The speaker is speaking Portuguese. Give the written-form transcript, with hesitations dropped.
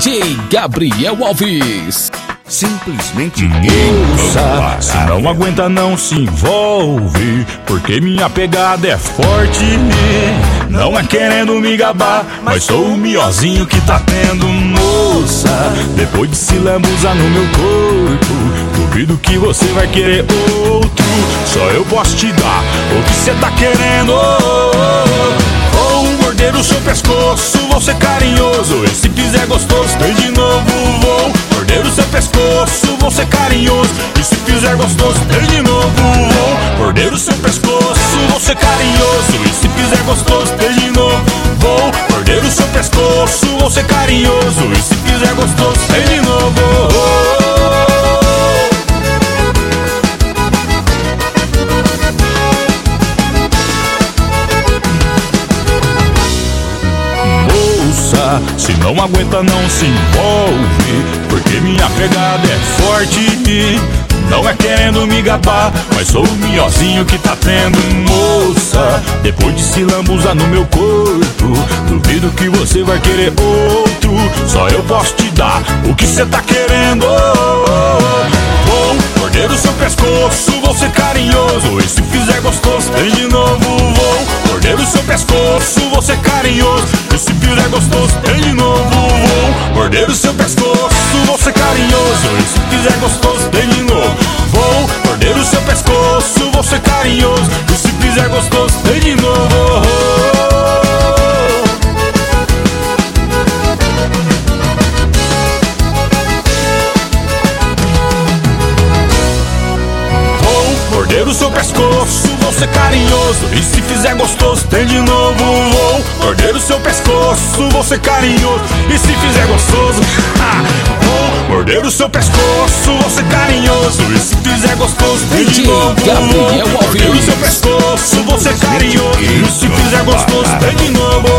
DJ Gabriel Alves. Simplesmente moça, se não aguenta não se envolve, porque minha pegada é forte. Não é querendo me gabar, mas sou o miozinho que tá tendo. Moça, depois de se lambuzar no meu corpo, duvido que você vai querer outro. Só eu posso te dar o que cê tá querendo. Vou morder o seu pescoço, vou ser carinhoso, e se fizer gostoso, tem de novo. Vou morder o seu pescoço, vou ser carinhoso, e se fizer gostoso, tem de novo. Vou morder o seu pescoço, vou ser carinhoso, e se fizer gostoso, tem de novo. Vou morder o seu pescoço, vou ser carinhoso, e se fizer gostoso, tem de novo. Se não aguenta não se envolve, porque minha pegada é forte. Não é querendo me gabar, mas sou o miozinho que tá tendo. Moça, depois de se lambuzar no meu corpo, duvido que você vai querer outro. Só eu posso te dar o que cê tá querendo. Vou morder o seu pescoço, vou ser carinhoso, e se fizer gostoso, tem de novo. Vou morder o seu pescoço, vou ser carinhoso, e se fizer gostoso, tem de novo. Vou morder o seu pescoço, vou ser carinhoso, e se fizer gostoso, tem de novo. Vou morder o seu pescoço, vou ser carinhoso, e se fizer gostoso, tem de novo. Morder o seu pescoço, vou ser carinhoso, e se fizer gostoso, tem de novo. Vou morder o seu pescoço, vou ser carinhoso, e se fizer gostoso, vou morder o seu pescoço, vou ser carinhoso, e se fizer gostoso, tem de novo. Vou morder o seu pescoço, vou ser carinhoso, e se fizer gostoso, tem de novo.